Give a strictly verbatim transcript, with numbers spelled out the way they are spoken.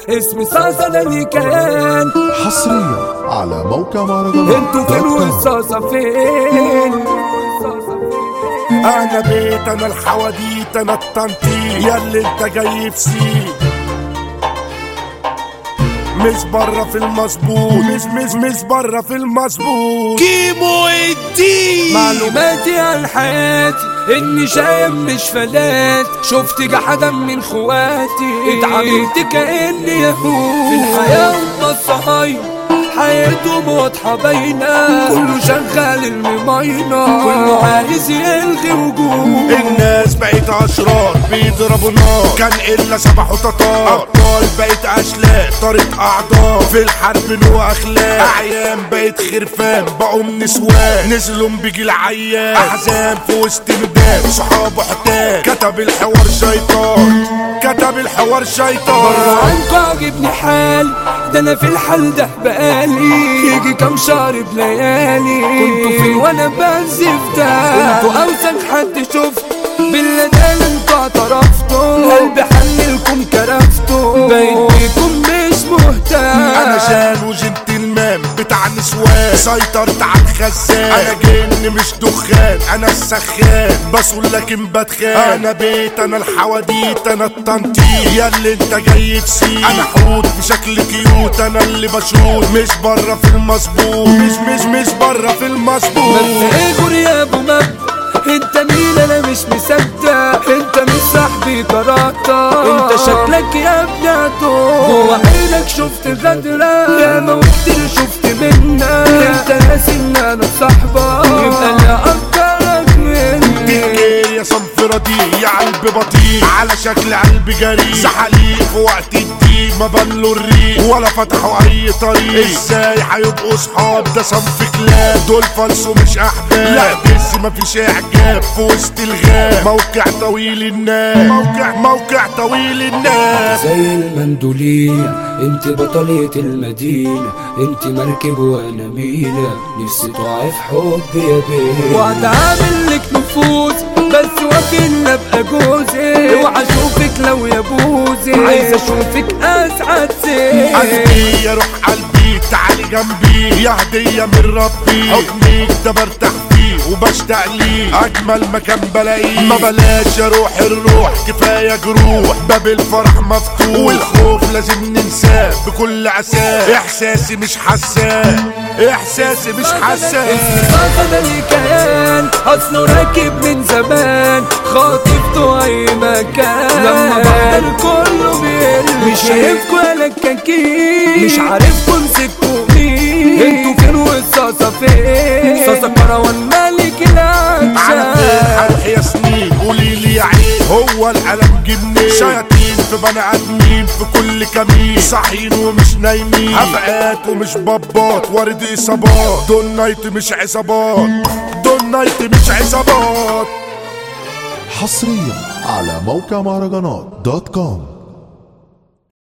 اسمي صاصة ده لي كيان حصريا على موقع مهرجانات. انتوا فين والصاصة فين؟ انا بيت انا الحواديت انا التنطيط ياللي انت جاي في سيك مش برا في المظبوط مش مش مش برا في المظبوط كيمو الدين معلوماتي عن حياتي اني شايب مش فلات شفت جحدا من خواتي اتعاملت كأني يهود في الحياة والصهاينة حياتهم واضحة باينة كله شغال المماينة كله عايز يلغي وجود الناس بقت اشرار بيضربوا نار كان الا سبح وتتار ابطال بقت اشلاء طريق اعضاء في الحرب نو اخلاق اعيان بقت خرفان بقوا نسوان نزلوا بيجي العيان احزان في وسط ميدان صحابه حتان كتب الحوار شيطان كتب الحوار شيطان عنكو عجبني حالي ده انا في الحال ده بقالي يجي كام شهر بليالي كنتوا فين وانا بنزف ده انتوا اوسخ حد شفت بالله ده انتوا اعترفتوا قلبي حنلكم كرفتوا بقيت بيكم مش مهتم انا شان وجنتلمان بتاع نسوان سيطرت على الخزان انا جن مش دخان انا السخان بسول لكن بتخان انا بيت انا الحواديت انا التنطيط ياللي انت جاي في سيك انا حوت بشكل كيوت انا اللي بشوت مش برا في المظبوط مش مش مش برا في المظبوط ايه يا ابو مجد انت مين انا مش مصدق انت مش صاحبي كراتا انت شكلك يا ابنته جوا عينك شفت غدرة يا ما كتير شفت منك انت ناسي ان انا صاحبك يبقى انا اكترك مني يا صنف رديء يا قلب بطيء على شكل قلب جريء زحاليق في وقت الضيق ما بلوا الريق ولا فتحوا اي طريق ازاي هيبقوا صحاب ده صنف كلاب دول فلسوا مش احباب لا بس مفيش اعجاب في وسط الغاب موقع طويل الناس موقع موقع طويل الناس زي المندولين انت بطلية المدينة انت مركب وانا مينا نفسي تقعي في حب يا بيه وهتعامل لك نفوس بس وكيل ابقى جوزي اوعى اشوفك لو يا بوزي عايز اشوفك اسعد سي قلبي يا روح قلبي تعالي جنبي يا هدية من ربي حضنك ده برتاح فيه وبشتاق ليه اجمل مكان بلاقيه ما بلاش اروح الروح كفايه جروح باب الفرح مفتوح والخوف لازم ننساه بكل عساه احساسي مش حساه احساسي مش حساه اسمي ده لي كيان اصله راكب من زمان خاطبته اي مكان لما بقدر كله بيقل مش شايفكوا ولا الكاكين مش عارفكوا مسكتوا مين انتوا فين والصاصة فين صاصة كروان ملك العشاق هروح يا سنين قوليلي يا عين هو القلم جنين شياطين في بني ادمين في كل كمين صاحيين ومش نايمين هبقات ومش بابات وارد اصابات دول نايت مش عصابات دول نايت مش عصابات حصريا على موقع مهرجانات دوت كوم.